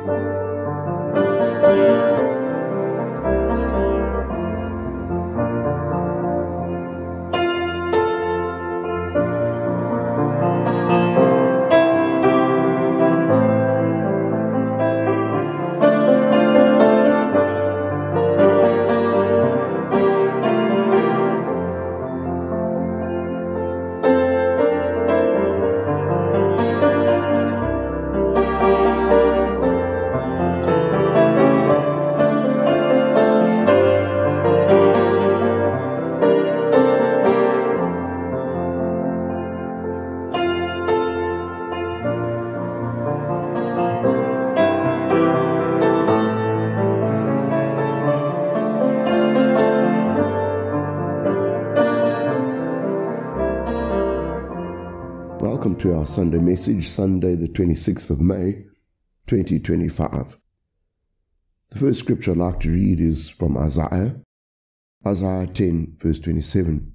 Welcome to our Sunday message, Sunday the 26th of May, 2025. The first scripture I'd like to read is from Isaiah 10, verse 27.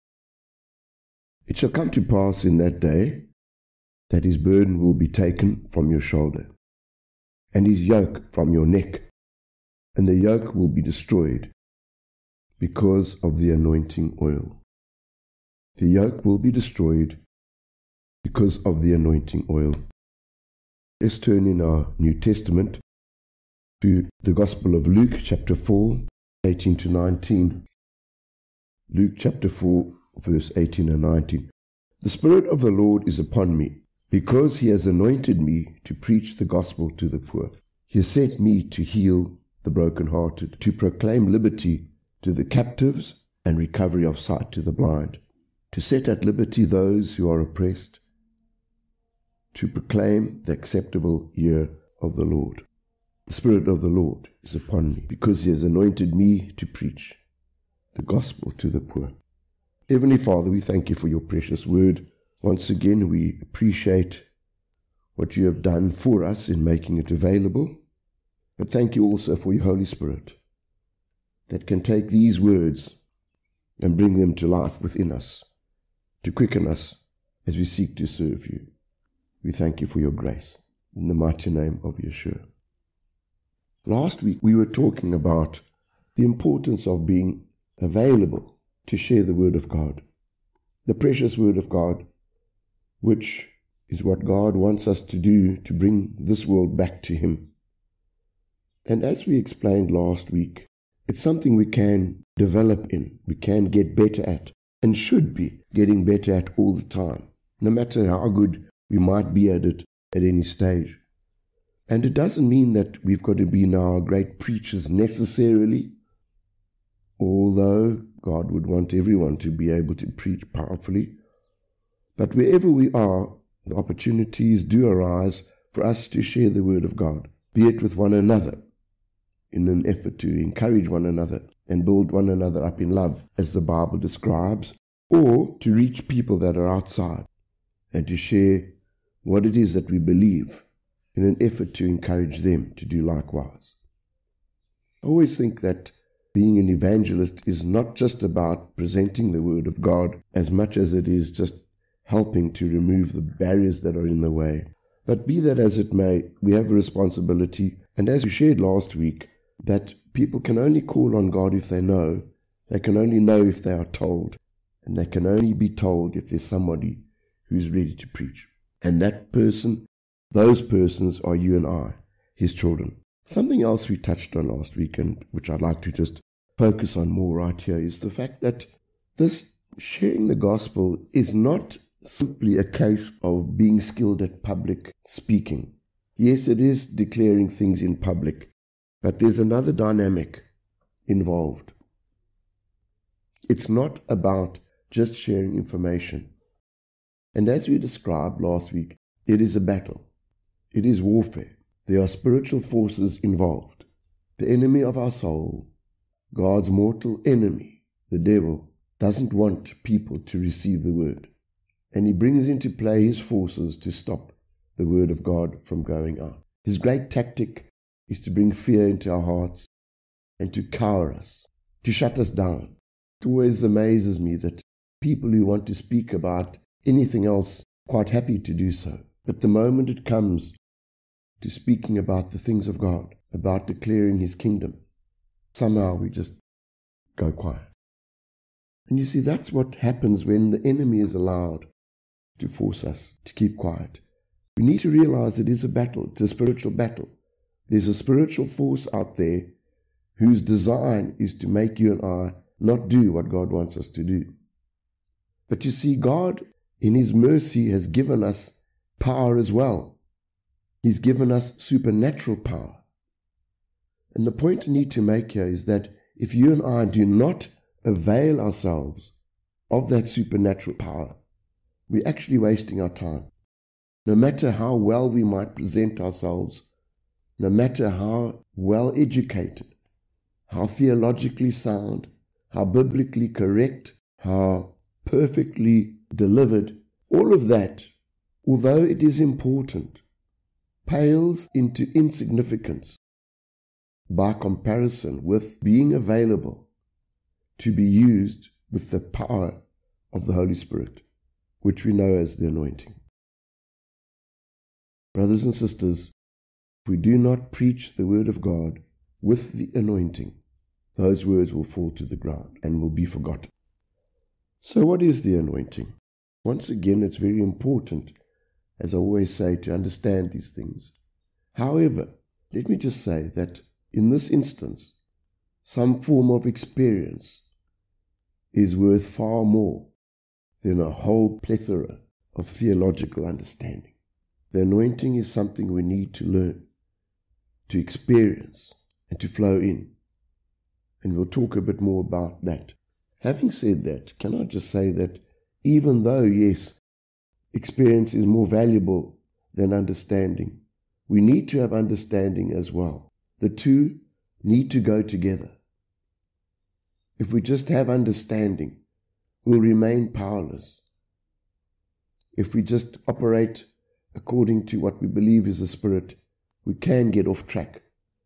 It shall come to pass in that day that his burden will be taken from your shoulder, and his yoke from your neck, and the yoke will be destroyed because of the anointing oil. The yoke will be destroyed because of the anointing oil. Let's turn in our New Testament to the Gospel of Luke, chapter 4, 18 to 19. Luke chapter 4, verse 18 and 19. The Spirit of the Lord is upon me, because he has anointed me to preach the gospel to the poor. He has sent me to heal the brokenhearted, to proclaim liberty to the captives and recovery of sight to the blind, to set at liberty those who are oppressed, to proclaim the acceptable year of the Lord. The Spirit of the Lord is upon me, because he has anointed me to preach the gospel to the poor. Heavenly Father, we thank you for your precious word. Once again, we appreciate what you have done for us in making it available. But thank you also for your Holy Spirit that can take these words and bring them to life within us, to quicken us as we seek to serve you. We thank you for your grace, in the mighty name of Yeshua. Last week we were talking about the importance of being available to share the Word of God, the precious Word of God, which is what God wants us to do to bring this world back to Him. And as we explained last week, it's something we can develop in, we can get better at, and should be getting better at all the time, no matter how good we might be at it at any stage. And it doesn't mean that we've got to be now great preachers necessarily, although God would want everyone to be able to preach powerfully. But wherever we are, the opportunities do arise for us to share the Word of God, be it with one another, in an effort to encourage one another and build one another up in love, as the Bible describes, or to reach people that are outside and to share what it is that we believe in an effort to encourage them to do likewise. I always think that being an evangelist is not just about presenting the Word of God as much as it is just helping to remove the barriers that are in the way. But be that as it may, we have a responsibility, and as we shared last week, that people can only call on God if they know. They can only know if they are told, and they can only be told if there's somebody who's ready to preach. And that person, those persons are you and I, his children. Something else we touched on last week, and which I'd like to just focus on more right here, is the fact that this sharing the gospel is not simply a case of being skilled at public speaking. Yes, it is declaring things in public, but there's another dynamic involved. It's not about just sharing information. And as we described last week, it is a battle. It is warfare. There are spiritual forces involved. The enemy of our soul, God's mortal enemy, the devil, doesn't want people to receive the word. And he brings into play his forces to stop the word of God from going out. His great tactic is to bring fear into our hearts and to cower us, to shut us down. It always amazes me that people who want to speak about anything else, quite happy to do so. But the moment it comes to speaking about the things of God, about declaring His kingdom, somehow we just go quiet. And you see, that's what happens when the enemy is allowed to force us to keep quiet. We need to realize it is a battle. It's a spiritual battle. There's a spiritual force out there whose design is to make you and I not do what God wants us to do. But you see, God, in His mercy, has given us power as well. He's given us supernatural power. And the point I need to make here is that if you and I do not avail ourselves of that supernatural power, we're actually wasting our time. No matter how well we might present ourselves, no matter how well educated, how theologically sound, how biblically correct, how perfectly delivered, all of that, although it is important, pales into insignificance by comparison with being available to be used with the power of the Holy Spirit, which we know as the anointing. Brothers and sisters, if we do not preach the word of God with the anointing, those words will fall to the ground and will be forgotten. So what is the anointing? Once again, it's very important, as I always say, to understand these things. However, let me just say that in this instance, some form of experience is worth far more than a whole plethora of theological understanding. The anointing is something we need to learn, to experience, and to flow in. And we'll talk a bit more about that. Having said that, can I just say that even though, yes, experience is more valuable than understanding, we need to have understanding as well. The two need to go together. If we just have understanding, we'll remain powerless. If we just operate according to what we believe is the Spirit, we can get off track.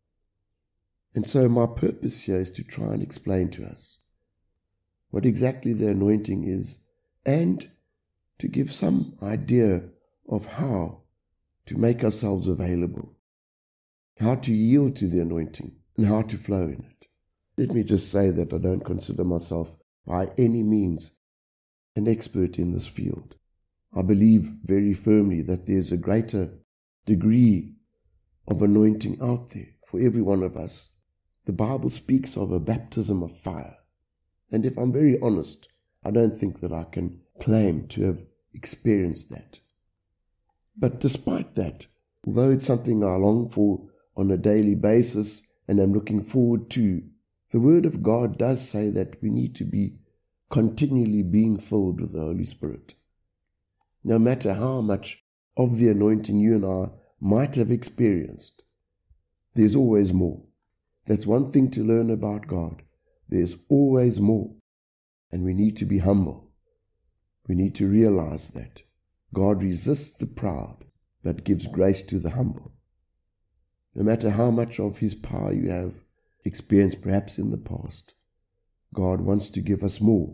And so my purpose here is to try and explain to us what exactly the anointing is, and to give some idea of how to make ourselves available, how to yield to the anointing, and how to flow in it. Let me just say that I don't consider myself by any means an expert in this field. I believe very firmly that there's a greater degree of anointing out there for every one of us. The Bible speaks of a baptism of fire. And if I'm very honest, I don't think that I can claim to have experienced that. But despite that, although it's something I long for on a daily basis and am looking forward to, the Word of God does say that we need to be continually being filled with the Holy Spirit. No matter how much of the anointing you and I might have experienced, there's always more. That's one thing to learn about God. There's always more. And we need to be humble. We need to realize that God resists the proud, but gives grace to the humble. No matter how much of His power you have experienced perhaps in the past, God wants to give us more.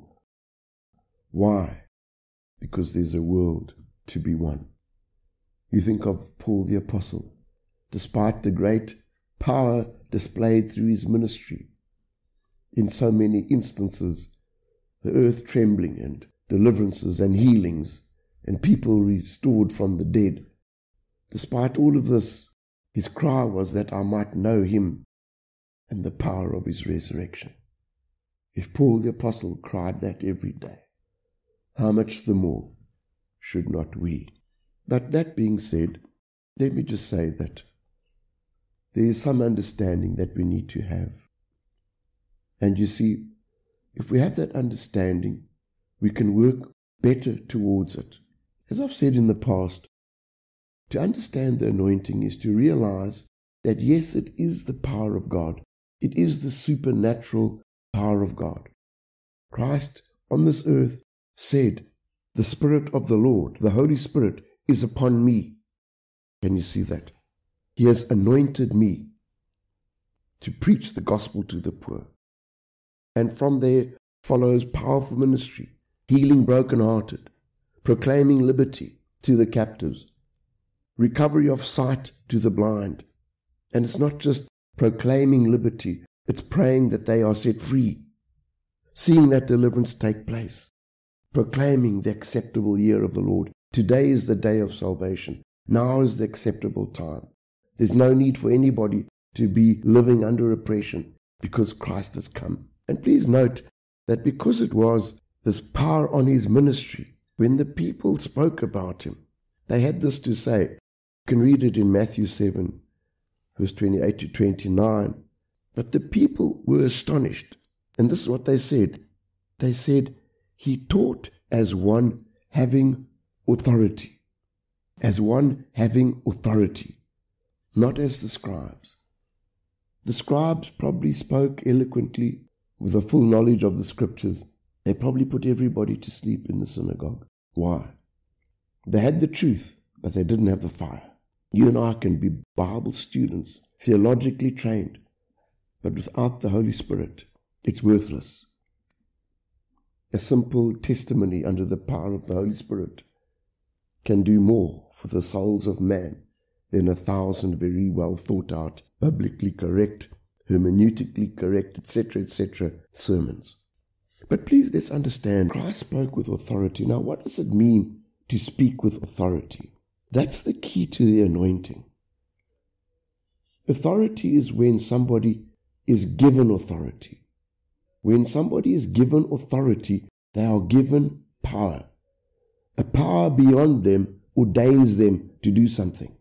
Why? Because there's a world to be won. You think of Paul the Apostle. Despite the great power displayed through his ministry, in so many instances, the earth trembling and deliverances and healings and people restored from the dead. Despite all of this, his cry was that I might know Him and the power of His resurrection. If Paul the Apostle cried that every day, how much the more should not we? But that being said, let me just say that there is some understanding that we need to have. And you see, if we have that understanding, we can work better towards it. As I've said in the past, to understand the anointing is to realize that yes, it is the power of God. It is the supernatural power of God. Christ on this earth said, "The Spirit of the Lord, the Holy Spirit, is upon me." Can you see that? He has anointed me to preach the gospel to the poor. And from there follows powerful ministry, healing brokenhearted, proclaiming liberty to the captives, recovery of sight to the blind. And it's not just proclaiming liberty, it's praying that they are set free, seeing that deliverance take place, proclaiming the acceptable year of the Lord. Today is the day of salvation. Now is the acceptable time. There's no need for anybody to be living under oppression because Christ has come. And please note that because it was this power on his ministry, when the people spoke about him, they had this to say. You can read it in Matthew 7, verse 28 to 29. But the people were astonished. And this is what they said. They said, he taught as one having authority. As one having authority. Not as the scribes. The scribes probably spoke eloquently with a full knowledge of the scriptures. They probably put everybody to sleep in the synagogue. Why? They had the truth, but they didn't have the fire. You and I can be Bible students, theologically trained, but without the Holy Spirit, it's worthless. A simple testimony under the power of the Holy Spirit can do more for the souls of man than 1,000 very well thought out, biblically correct, hermeneutically correct, etc., sermons. But please, let's understand, Christ spoke with authority. Now, what does it mean to speak with authority? That's the key to the anointing. Authority is when somebody is given authority. When somebody is given authority, they are given power. A power beyond them ordains them to do something.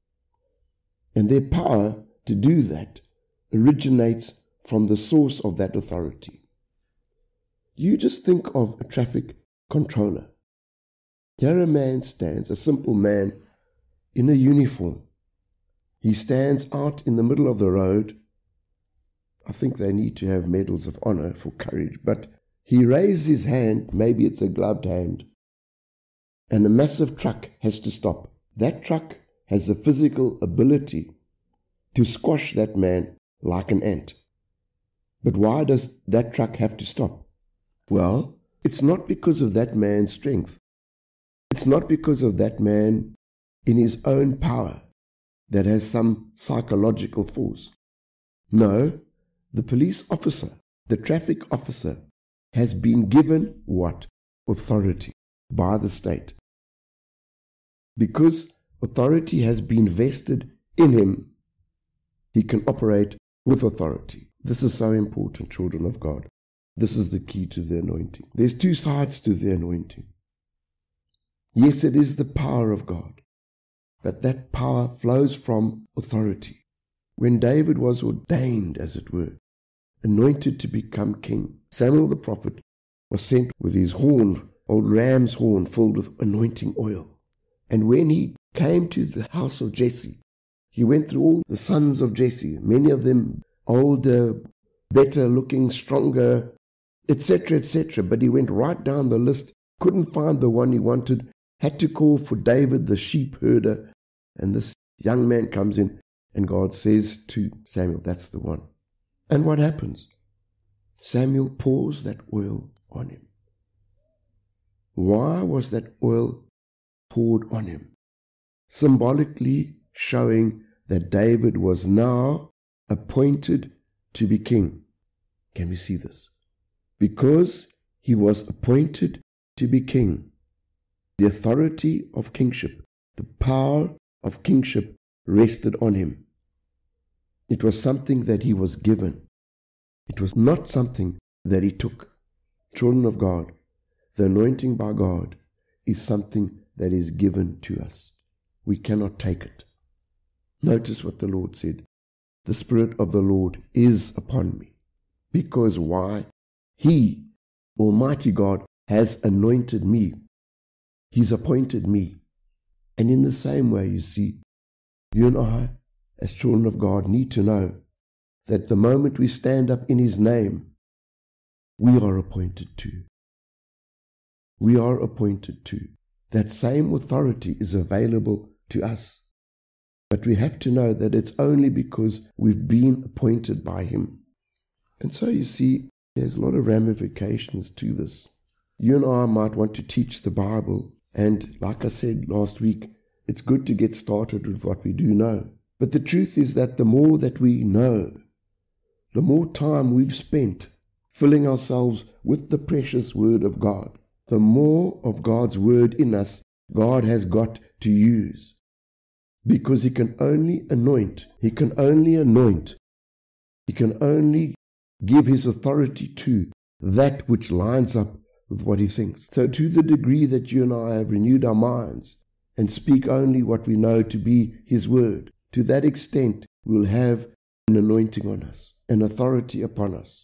And their power to do that originates from the source of that authority. You just think of a traffic controller. Here a man stands, a simple man in a uniform. He stands out in the middle of the road. I think they need to have medals of honor for courage, but he raises his hand, maybe it's a gloved hand, and a massive truck has to stop. That truck has the physical ability to squash that man like an ant. But why does that truck have to stop? Well, it's not because of that man's strength. It's not because of that man in his own power that has some psychological force. No, the police officer, the traffic officer, has been given what? Authority by the state. Because authority has been vested in him, he can operate with authority. This is so important, children of God. This is the key to the anointing. There's two sides to the anointing. Yes, it is the power of God, but that power flows from authority. When David was ordained, as it were, anointed to become king, Samuel the prophet was sent with his horn, old ram's horn filled with anointing oil. And when he came to the house of Jesse, he went through all the sons of Jesse, many of them older, better looking, stronger, etc., but he went right down the list, couldn't find the one he wanted, had to call for David, the sheep herder, and this young man comes in, and God says to Samuel, that's the one. And what happens? Samuel pours that oil on him. Why was that oil poured on him? Symbolically showing that David was now appointed to be king. Can we see this? Because he was appointed to be king, the authority of kingship, the power of kingship rested on him. It was something that he was given. It was not something that he took. Children of God, the anointing by God is something that is given to us. We cannot take it. Notice what the Lord said. The Spirit of the Lord is upon me. Because why? He, Almighty God, has anointed me. He's appointed me. And in the same way, you see, you and I, as children of God, need to know that the moment we stand up in His name, we are appointed to. We are appointed to. That same authority is available to us. But we have to know that it's only because we've been appointed by Him. And so you see, there's a lot of ramifications to this. You and I might want to teach the Bible, and like I said last week, It's good to get started with what we do know. But the truth is that the more that we know, the more time we've spent filling ourselves with the precious Word of God, the more of God's Word in us God has got to use. Because He can only anoint, He can only give His authority to that which lines up with what He thinks. So to the degree that you and I have renewed our minds and speak only what we know to be His Word, to that extent we'll have an anointing on us, an authority upon us.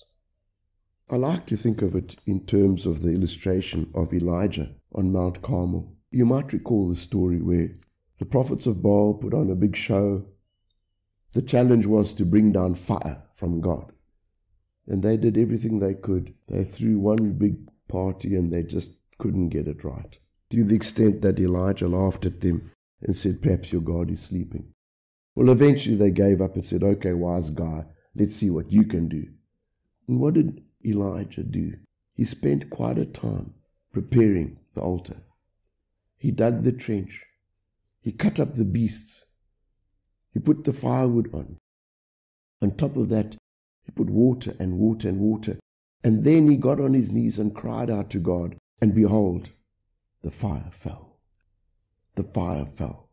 I like to think of it in terms of the illustration of Elijah on Mount Carmel. You might recall the story where the prophets of Baal put on a big show. The challenge was to bring down fire from God. And they did everything they could. They threw one big party and they just couldn't get it right. To the extent that Elijah laughed at them and said, perhaps your God is sleeping. Well, eventually they gave up and said, okay, wise guy, let's see what you can do. And what did Elijah do? He spent quite a time preparing the altar. He dug the trench. He cut up the beasts. He put the firewood on. On top of that, he put water and water and water. And then he got on his knees and cried out to God. And behold, the fire fell. The fire fell.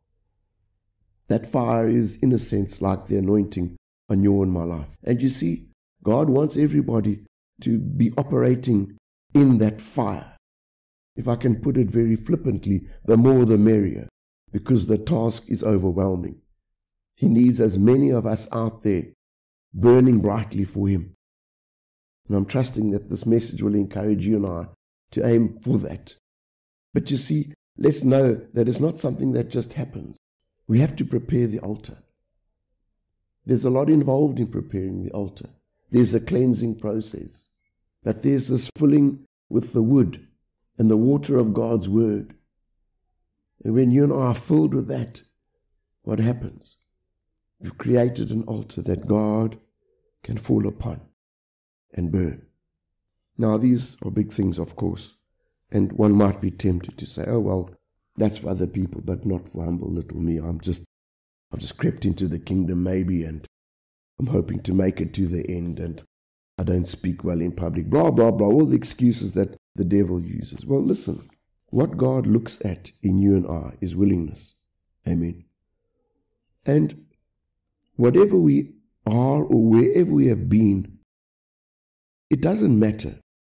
That fire is, in a sense, like the anointing on your and my life. And you see, God wants everybody to be operating in that fire. If I can put it very flippantly, the more the merrier, because the task is overwhelming. He needs as many of us out there burning brightly for Him. And I'm trusting that this message will encourage you and I to aim for that. But you see, let's know that it's not something that just happens. We have to prepare the altar. There's a lot involved in preparing the altar. There's a cleansing process. But there's this filling with the wood and the water of God's Word. And when you and I are filled with that, what happens? We've created an altar that God can fall upon and burn. Now, these are big things, of course, and one might be tempted to say, oh, well, that's for other people, but not for humble little me. I've just crept into the kingdom maybe, and I'm hoping to make it to the end, and I don't speak well in public, blah, blah, blah, all the excuses that the devil uses. Well, listen, what God looks at in you and I is willingness. Amen. And whatever we are or wherever we have been, it doesn't matter.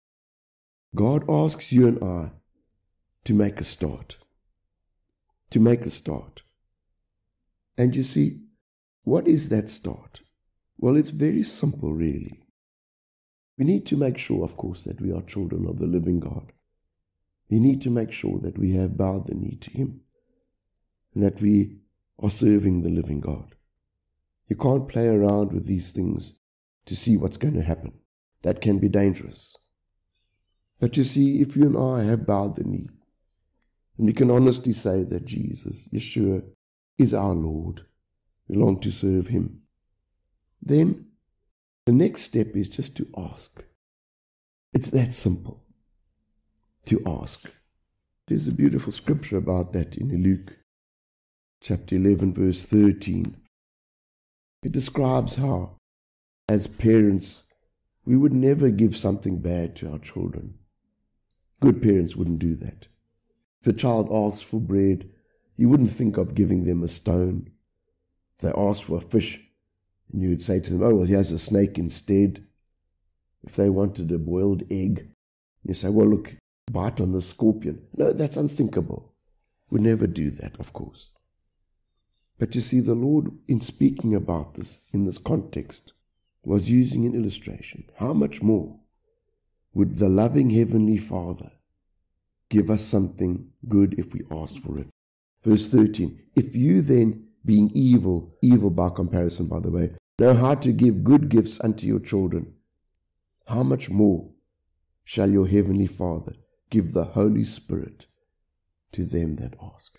God asks you and I to make a start. To make a start. And you see, what is that start? Well, it's very simple, really. We need to make sure, of course, that we are children of the living God. We need to make sure that we have bowed the knee to Him and that we are serving the living God. You can't play around with these things to see what's going to happen. That can be dangerous. But you see, if you and I have bowed the knee, and we can honestly say that Jesus, Yeshua, is our Lord, we long to serve Him, then the next step is just to ask. It's that simple, to ask. There's a beautiful scripture about that in Luke chapter 11, verse 13. It describes how, as parents, we would never give something bad to our children. Good parents wouldn't do that. If a child asks for bread, you wouldn't think of giving them a stone. If they ask for a fish, and you would say to them, oh, well, here's a snake instead. If they wanted a boiled egg, you say, well, look, bite on the scorpion. No, that's unthinkable. We'd never do that, of course. But you see, the Lord, in speaking about this in this context, was using an illustration. How much more would the loving Heavenly Father give us something good if we ask for it? Verse 13, if you then, being evil by comparison, by the way, know how to give good gifts unto your children, how much more shall your Heavenly Father give the Holy Spirit to them that ask?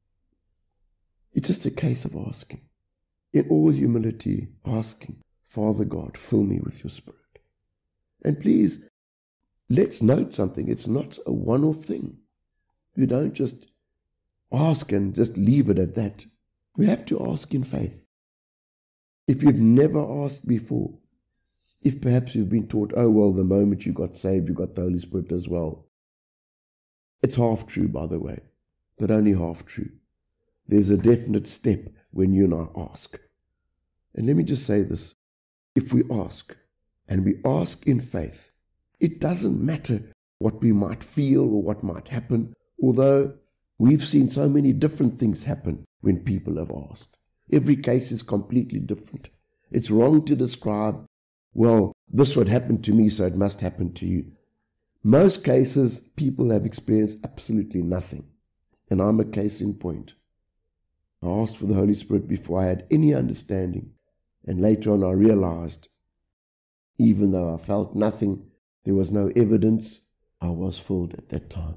It's just a case of asking. In all humility, asking, Father God, fill me with your Spirit. And please, let's note something. It's not a one-off thing. You don't just ask and just leave it at that. We have to ask in faith. If you've never asked before, if perhaps you've been taught, oh well, the moment you got saved, you got the Holy Spirit as well. It's half true, by the way, but only half true. There's a definite step when you and I ask. And let me just say this. If we ask, and we ask in faith, it doesn't matter what we might feel or what might happen, although we've seen so many different things happen when people have asked. Every case is completely different. It's wrong to describe, well, this would happen to me, so it must happen to you. Most cases, people have experienced absolutely nothing. And I'm a case in point. I asked for the Holy Spirit before I had any understanding. And later on I realized, even though I felt nothing, there was no evidence, I was filled at that time.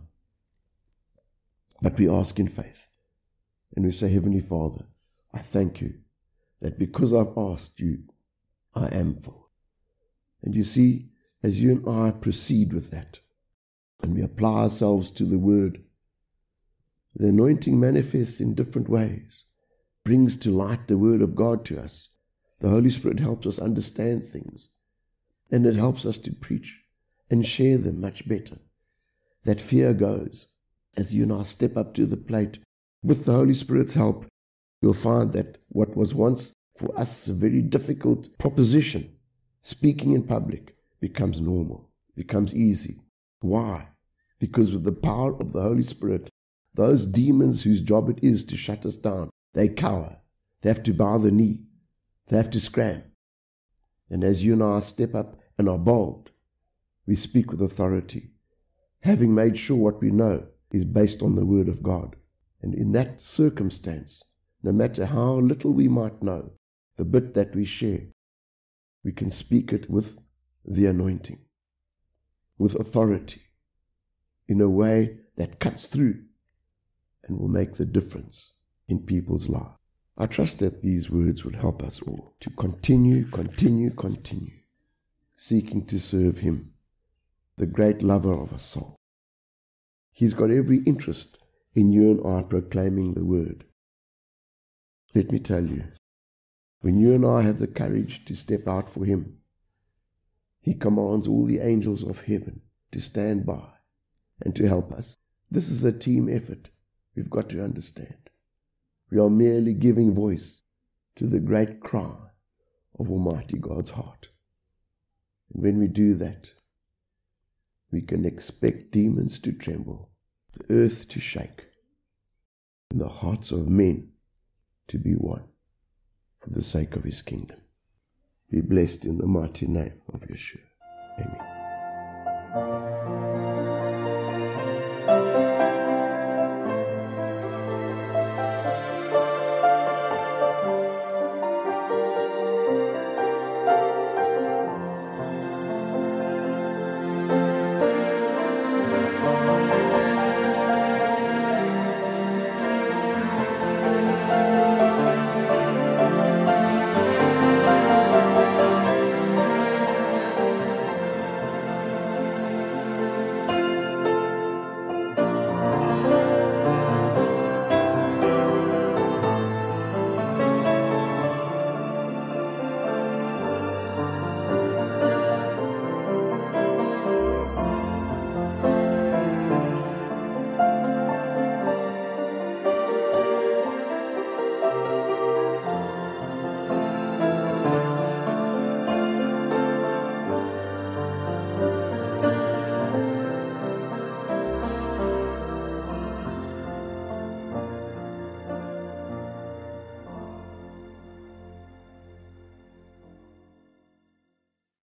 But we ask in faith. And we say, Heavenly Father, I thank you that because I've asked you, I am full. And you see, as you and I proceed with that, and we apply ourselves to the Word, the anointing manifests in different ways, brings to light the Word of God to us. The Holy Spirit helps us understand things, and it helps us to preach and share them much better. That fear goes. As you and I step up to the plate, with the Holy Spirit's help, you'll find that what was once for us a very difficult proposition, speaking in public, becomes normal, becomes easy. Why? Because with the power of the Holy Spirit, those demons whose job it is to shut us down, they cower. They have to bow the knee. They have to scram. And as you and I step up and are bold, we speak with authority, having made sure what we know is based on the Word of God. And in that circumstance, no matter how little we might know, the bit that we share, we can speak it with the anointing, with authority, in a way that cuts through and will make the difference in people's lives. I trust that these words will help us all to continue, seeking to serve Him, the great lover of our soul. He's got every interest in you and I proclaiming the Word. Let me tell you, when you and I have the courage to step out for Him, He commands all the angels of heaven to stand by and to help us. This is a team effort. We've got to understand. We are merely giving voice to the great cry of Almighty God's heart. And when we do that, we can expect demons to tremble, the earth to shake, and the hearts of men to be won for the sake of His kingdom. Be blessed in the mighty name of Yeshua. Amen.